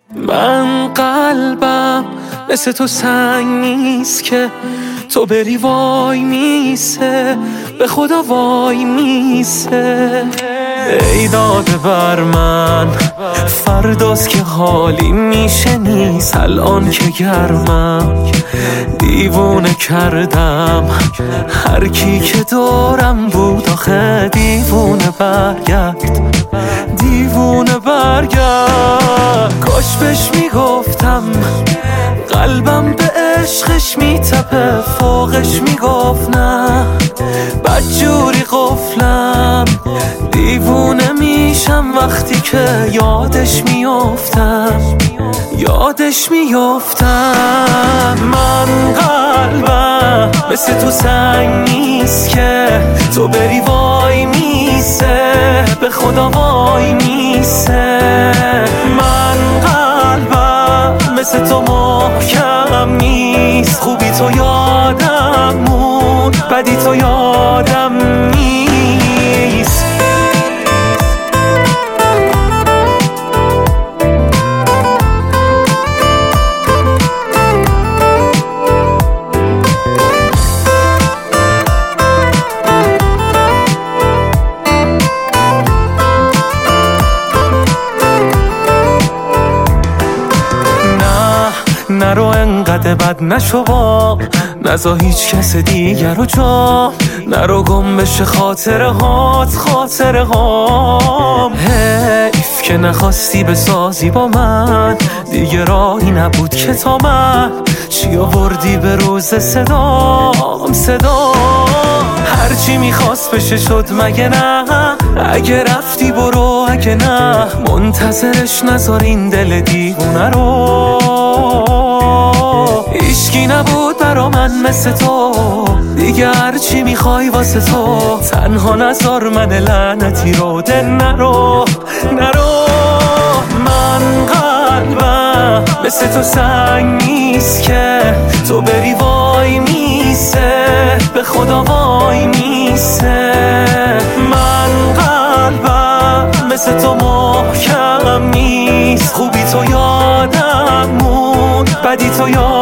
من قلبم مثل تو سنگ نیست که تو بری وای میسه، به خدا وای میسه. ای داده بر من فرداست که حالی میشه نیست، الان که گرمم دیوونه کردم هر کی که دورم بود. آخه دیوونه برگرد، دیوونه برگرد. کاش بهش میگفتم قلبم به عشقش میتپه، فوقش میگفت نه بدجوری قفلم. دیوونه میشم وقتی که یادش میافتم، یادش میافتم. من قلبم مثل تو سنگ نیست که تو بری وای میسه، به خدا وای میسه. من قلبم مثل تو محکم نیست، خوبی تو یادم مون، بدی تو یادم نیست. نرو انقدر بد نشو با، نزا هیچ کس دیگر رو جا، نرو گم بشه خاطره هات، خاطره هام. حیف که نخواستی بسازی با من، دیگه راهی نبود که تا من چی آوردی به روز صدام، صدام. هرچی میخواست بشه شد مگه نه؟ اگه رفتی برو، اگه نه منتظرش نذار این دل دیوونه رو. هیچکی نبود برا من مثل تو، دیگه هرچی میخوای واسه تو. تنها نذار من لعنتی رو، ده نرو نرو. من قلبم مثل تو سنگ نیست که تو بری وای میسه، به خدا وای میسه. من قلبم مثل تو محکم نیست، خوبی تو یادم مون، بدی تو یادم